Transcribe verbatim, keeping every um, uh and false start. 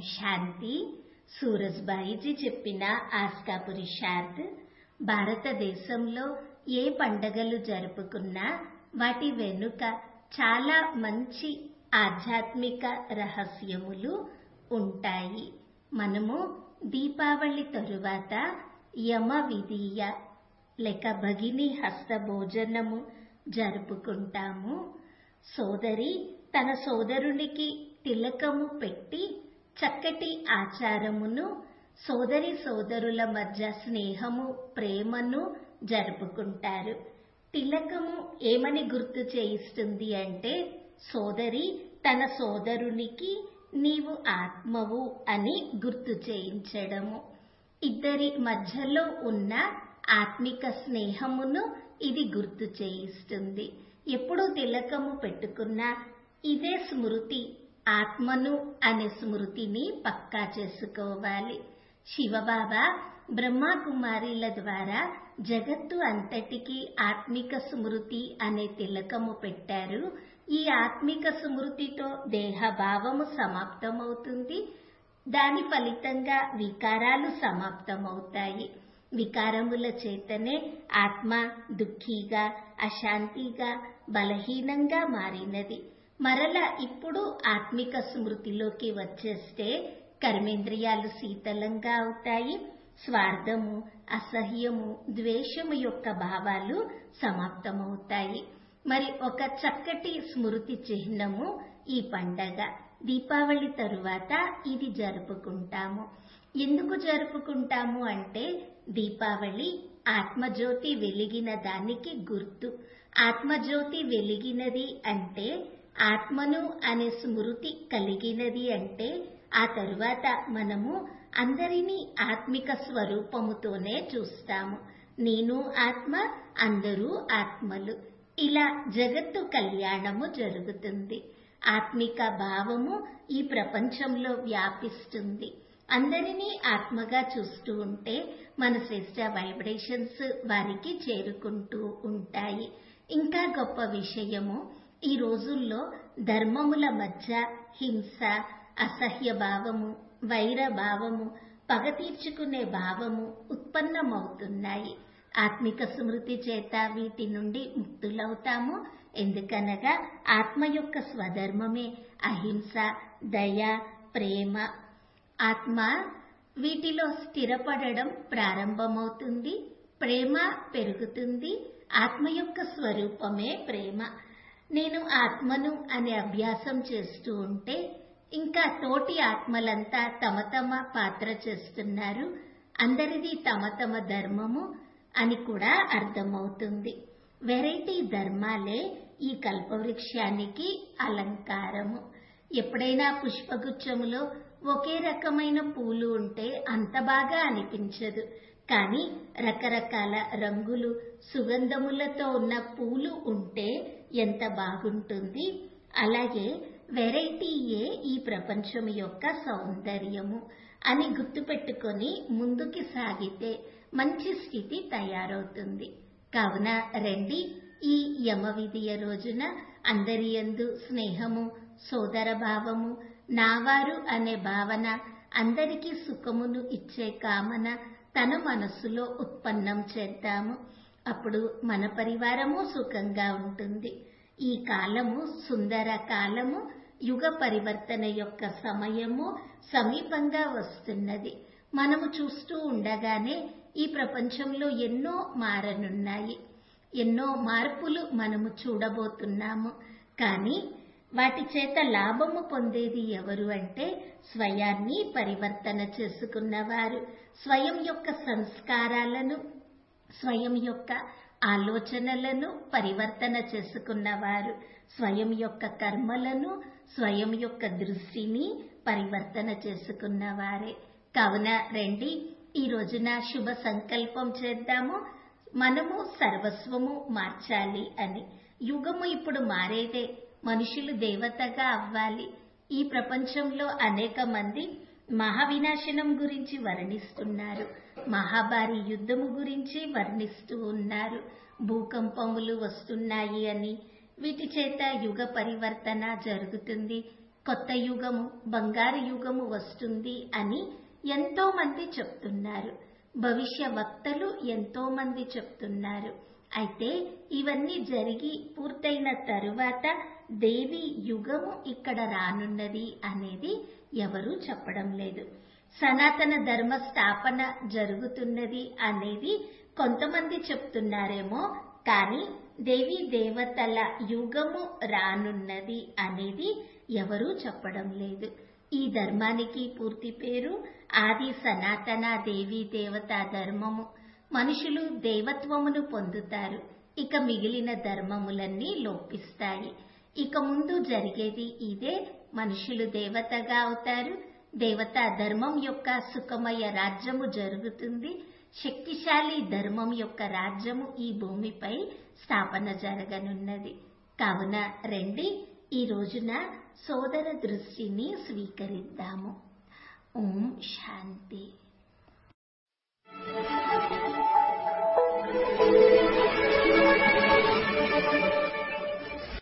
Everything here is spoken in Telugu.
శాంతి. సూరజ్బాయిజీ చెప్పిన ఆస్కా పురుషార్థ్. భారతదేశంలో ఏ పండగలు జరుపుకున్నా వాటి వెనుక చాలా మంచి ఆధ్యాత్మిక రహస్యములు ఉంటాయి. మనము దీపావళి తరువాత యమ విధియ లేక భగిని హస్త భోజనము జరుపుకుంటాము. సోదరి తన సోదరునికి తిలకము పెట్టి చక్కటి ఆచారమును, సోదరి సోదరుల మధ్య స్నేహము, ప్రేమను జరుపుకుంటారు. తిలకము ఏమని గుర్తు చేయిస్తుంది అంటే, సోదరి తన సోదరునికి నీవు ఆత్మవు అని గుర్తు చేయించడము. ఇద్దరి మధ్యలో ఉన్న ఆత్మిక స్నేహమును ఇది గుర్తు చేయిస్తుంది. ఎప్పుడు తిలకము పెట్టుకున్నా ఇదే స్మృతి, ఆత్మను అనే స్మృతిని పక్కా చేసుకోవాలి. శివబాబా బ్రహ్మకుమారిల ద్వారా జగత్తు అంతటికీ ఆత్మిక స్మృతి అనే తిలకము పెట్టారు. ఈ ఆత్మిక స్మృతితో దేహభావము సమాప్తమవుతుంది. దాని ఫలితంగా వికారాలు సమాప్తమవుతాయి. వికారముల చేతనే ఆత్మ దుఃఖిగా, అశాంతిగా, బలహీనంగా మారినది. మరల ఇప్పుడు ఆత్మిక స్మృతిలోకి వచ్చేస్తే కర్మేంద్రియాలు శీతలంగా అవుతాయి. స్వార్థము, అసహ్యము, ద్వేషము యొక్క భావాలు సమాప్తమవుతాయి. మరి ఒక చక్కటి స్మృతి చిహ్నము ఈ పండగ. దీపావళి తరువాత ఇది జరుపుకుంటాము. ఎందుకు జరుపుకుంటాము అంటే, దీపావళి ఆత్మజ్యోతి వెలిగిన దానికి గుర్తు. ఆత్మజ్యోతి వెలిగినది అంటే, ఆత్మను అనే స్మృతి కలిగినది అంటే, ఆ తరువాత మనము అందరినీ ఆత్మిక స్వరూపముతోనే చూస్తాము. నేను ఆత్మ, అందరూ ఆత్మలు. ఇలా జగత్తు కళ్యాణము జరుగుతుంది. ఆత్మిక భావము ఈ ప్రపంచంలో వ్యాపిస్తుంది. అందరినీ ఆత్మగా చూస్తూ ఉంటే మన శ్రేష్ట వైబ్రేషన్స్ వారికి చేరుకుంటూ ఉంటాయి. ఇంకా గొప్ప విషయము, ఈ రోజుల్లో ధర్మముల మధ్య హింస, అసహ్య భావము, వైర భావము, పగ తీర్చుకునే భావము ఉత్పన్నమవుతున్నాయి. ఆత్మిక స్మృతి చేత వీటి నుండి ముక్తులవుతాము. ఎందుకనగా ఆత్మ యొక్క స్వధర్మమే అహింస, దయ, ప్రేమ. ఆత్మ వీటిలో స్థిరపడడం ప్రారంభమవుతుంది. ప్రేమ పెరుగుతుంది. ఆత్మ యొక్క స్వరూపమే ప్రేమ. నేను ఆత్మను అనే అభ్యాసం చేస్తూ ఉంటే ఇంకా తోటి ఆత్మలంతా తమ తమ పాత్ర చేస్తున్నారు, అందరిది తమ తమ ధర్మము అని కూడా అర్థమవుతుంది. వెరైటీ ధర్మాలే ఈ కల్పవృక్షానికి అలంకారము. ఎప్పుడైనా పుష్పగుచ్చములో ఒకే రకమైన పూలు ఉంటే అంత బాగా అనిపించదు. కానీ రకరకాల రంగులు, సుగంధములతో ఉన్న పూలు ఉంటే ఎంత బాగుంటుంది. అలాగే వెరైటీయే ఈ ప్రపంచం యొక్క సౌందర్యము అని గుర్తుపెట్టుకొని ముందుకి సాగితే మంచి స్థితి తయారవుతుంది. కావున రండి, ఈ యమ విధియ రోజున అందరి యందు స్నేహము, సోదర భావము, నావారు అనే భావన, అందరికీ సుఖమును ఇచ్చే కామన తన మనస్సులో ఉత్పన్నం చేద్దాము. అప్పుడు మన పరివారము సుఖంగా ఉంటుంది. ఈ కాలము సుందర కాలము. యుగ పరివర్తన యొక్క సమయము సమీపంగా వస్తున్నది. మనము చూస్తూ ఉండగానే ఈ ప్రపంచంలో ఎన్నో మారనున్నాయి. ఎన్నో మార్పులు మనము చూడబోతున్నాము. కానీ వాటి చేత లాభము పొందేది ఎవరు అంటే, స్వయాన్ని పరివర్తన చేసుకున్నవారు. స్వయం యొక్క సంస్కారాలను, స్వయం యొక్క ఆలోచనలను పరివర్తన చేసుకున్నవారు. స్వయం యొక్క కర్మలను, స్వయం యొక్క దృష్టిని పరివర్తన చేసుకున్నవారే. కావున రండి, ఈ రోజున శుభ సంకల్పం చేద్దాము. మనము సర్వస్వము మార్చాలి అని. యుగము ఇప్పుడు మారేదే. మనుషులు దేవతగా అవ్వాలి. ఈ ప్రపంచంలో అనేక మంది మహావినాశనం గురించి వర్ణిస్తున్నారు. మహాభారీ యుద్ధము గురించి వర్ణిస్తూ ఉన్నారు. భూకంపములు వస్తున్నాయి అని. వీటి చేత యుగ పరివర్తన జరుగుతుంది. కొత్త యుగము, బంగారు యుగము వస్తుంది అని ఎంతో మంది చెప్తున్నారు. భవిష్య వక్తలు ఎంతో మంది చెప్తున్నారు. అయితే ఇవన్నీ జరిగి పూర్తయిన తరువాత దేవి యుగము ఇక్కడ రానున్నది అనేది ఎవరూ చెప్పడం లేదు. సనాతన ధర్మ స్థాపన జరుగుతున్నది అనేది కొంతమంది చెప్తున్నారేమో, కానీ దేవీ దేవతల యుగము రానున్నది అనేది ఎవరూ చెప్పడం లేదు. ఈ ధర్మానికి పూర్తి పేరు ఆది సనాతన దేవీ దేవతా ధర్మము. మనుషులు దేవత్వమును పొందుతారు. ఇక మిగిలిన ధర్మములన్నీ లోపిస్తాయి. ఇక ముందు జరిగేది ఇదే. మనుషులు దేవతగా అవుతారు. దేవతా ధర్మం యొక్క సుఖమయ రాజ్యము జరుగుతుంది. శక్తిశాలి ధర్మం యొక్క రాజ్యము ఈ భూమిపై స్థాపన జరగనున్నది. కావున రండి, ఈ రోజున సోదర దృష్టిని స్వీకరిద్దాము. ఓం శాంతి.